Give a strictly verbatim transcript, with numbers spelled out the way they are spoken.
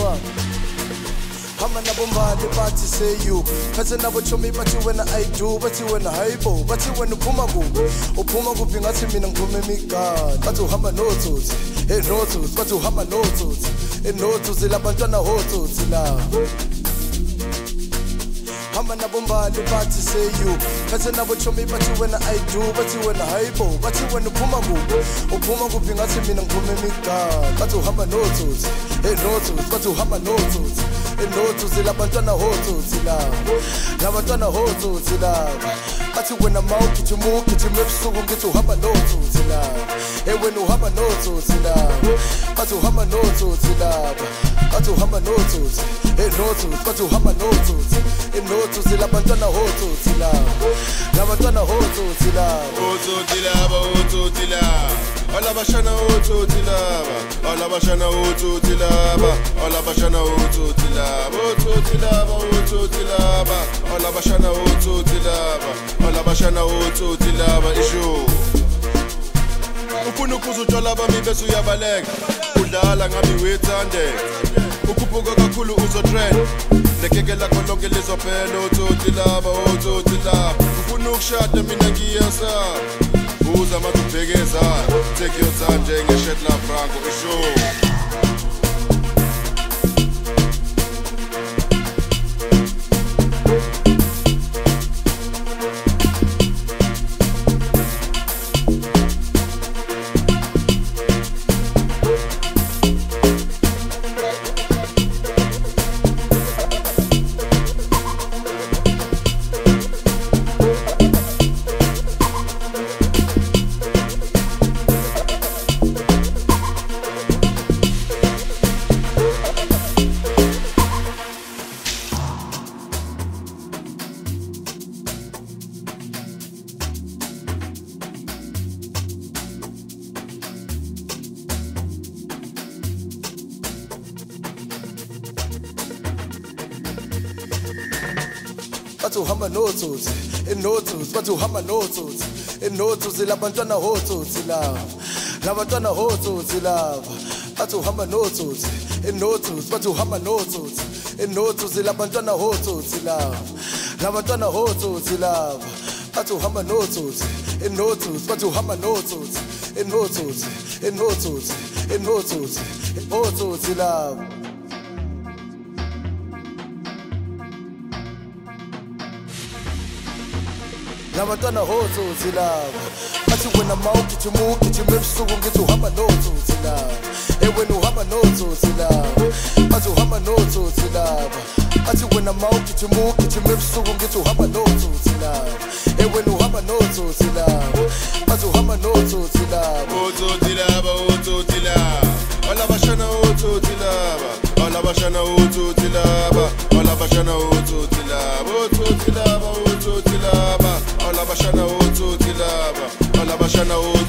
man. Hama nabo mbali bathi say you Phethe nabo chomi bathi wena I do Bathi wena hayibo Bathi wena uphuma kuphi Uphuma kuphi ngathi mina ngiphume emigani Bathi uhamba notsotsi Hey notsotsi Bathi uhamba notsotsi Hey notsotsi labantwana hotsotsi la Hama nabo mbali bathi say you Phethe nabo chomi bathi wena I do Bathi wena hayibo Bathi wena uphuma kuphi Uphuma kuphi ngathi mina ngiphume emigani Bathi uhamba notsotsi Hey notsotsi Bathi uhamba notsotsi Enotsotsi labantwana hotsotsi laba Labantwana hotsotsi laba Athi wena mawugijima ugijima ebusuku ngithi uhamba notsotsi laba Hey wena uhamba notsotsi laba Athi uhamba notsotsi laba Athi uhamba notsotsi Hey notsotsi Bathi uhamba notsotsi Enotsotsi labantwana hotsotsi laba Labantwana hotsotsi laba Hotsotsi laba hotsotsi laba Alabashana hotsotsi laba Alabashana hotsotsi laba Alabashana hotsotsi laba Hotsotsi laba hotsotsi laba Alabashana hotsotsi laba Alabashana hotsotsi laba isho Ufuna ukuzuthola bami bese uyabaleka Udlala ngami wethandeka Ukhuphuka kakhulu uzotrend Lekeke lakho lonke lizophela hotsotsi laba hotsotsi laba Ufuna ukushada mina ngiyasaba Buza mathi ubhekeza Take your time njengeshetla Franco isho Bathi uhamba notsotsi enotsotsi bathi uhamba notsotsi enotsotsi labantwana hotsotsi laba labantwana hotsotsi laba bathi uhamba notsotsi enotsotsi bathi uhamba notsotsi enotsotsi labantwana hotsotsi laba labantwana hotsotsi laba bathi uhamba notsotsi enotsotsi bathi uhamba notsotsi enotsotsi enotsotsi enotsotsi hotsotsi laba Labantwana hotsotsi laba Athi wena mawugijima ugijima ebusuku ngithi uhamba notsotsi laba Hey wena uhamba notsotsi laba Athi uhamba notsotsi laba Athi wena mawugijima ugijima ebusuku ngithi uhamba notsotsi laba Hey wena uhamba notsotsi laba Athi uhamba notsotsi laba Hotsotsi laba hotsotsi laba Alabashana hotsotsi laba Alabashana hotsotsi laba Alabashana hotsotsi laba Hotsotsi laba hotsotsi laba Alabashana hotsotsi laba Alabashana